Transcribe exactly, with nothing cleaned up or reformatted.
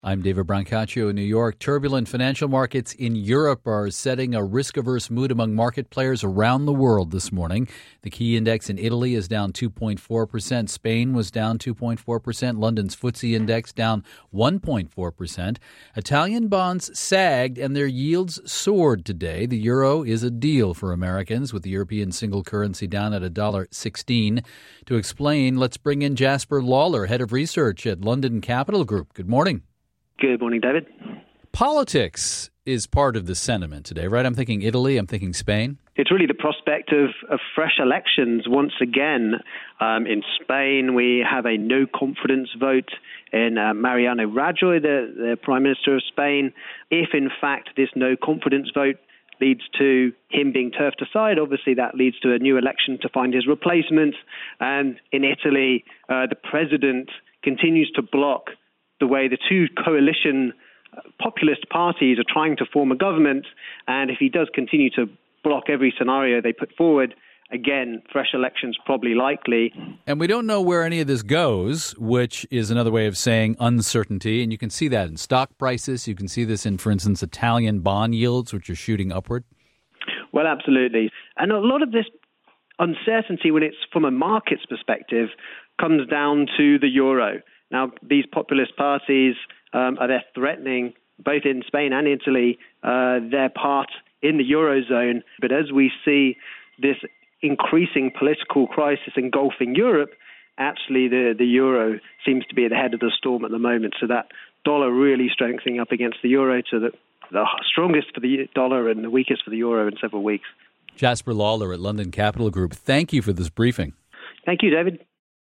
I'm David Brancaccio in New York. Turbulent financial markets in Europe are setting a risk-averse mood among market players around the world this morning. The key index in Italy is down two point four percent. Spain was down two point four percent. London's F T S E index down one point four percent. Italian bonds sagged and their yields soared today. The euro is a deal for Americans, with the European single currency down at one dollar sixteen. To explain, let's bring in Jasper Lawler, head of research at London Capital Group. Good morning. Good morning, David. Politics is part of the sentiment today, right? I'm thinking Italy, I'm thinking Spain. It's really the prospect of, of fresh elections once again. Um, in Spain, we have a no-confidence vote in uh, Mariano Rajoy, the, the Prime Minister of Spain. If, in fact, this no-confidence vote leads to him being turfed aside, obviously that leads to a new election to find his replacement. And in Italy, uh, the president continues to block the way the two coalition populist parties are trying to form a government. And if he does continue to block every scenario they put forward, again, fresh elections probably likely. And we don't know where any of this goes, which is another way of saying uncertainty. And you can see that in stock prices. You can see this in, for instance, Italian bond yields, which are shooting upward. Well, absolutely. And a lot of this uncertainty, when it's from a market's perspective, comes down to the euro. Now, these populist parties um, are there threatening, both in Spain and Italy, uh, their part in the Eurozone. But as we see this increasing political crisis engulfing Europe, actually the, the euro seems to be at the head of the storm at the moment. So that dollar really strengthening up against the euro to the, the strongest for the dollar and the weakest for the euro in several weeks. Jasper Lawler at London Capital Group, thank you for this briefing. Thank you, David.